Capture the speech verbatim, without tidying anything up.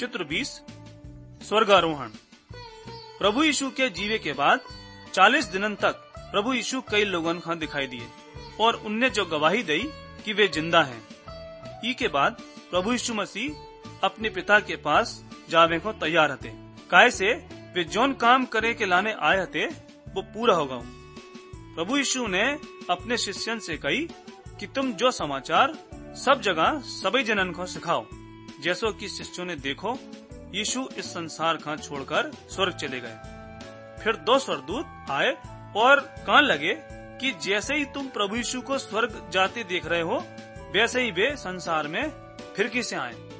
चित्र बीस स्वर्गारोहण। प्रभु यीशु के जीवे के बाद चालीस दिनन तक प्रभु यीशु कई लोगन को दिखाई दिए और उनने जो गवाही दी कि वे जिंदा हैं। ई के बाद प्रभु यीशु मसीह अपने पिता के पास जावे को तैयार हते, काहे से वे जोन काम करे के लाने आए हते वो पूरा होगा। प्रभु यीशु ने अपने शिष्यन से कही कि तुम जो समाचार सब जगह सभी जनन को सिखाओ, जैसो कि शिष्यों ने देखो यीशु इस संसार का छोड़कर स्वर्ग चले गए। फिर दो स्वर्गदूत आए और कहने लगे कि जैसे ही तुम प्रभु यीशु को स्वर्ग जाते देख रहे हो, वैसे ही वे संसार में फिर से आए।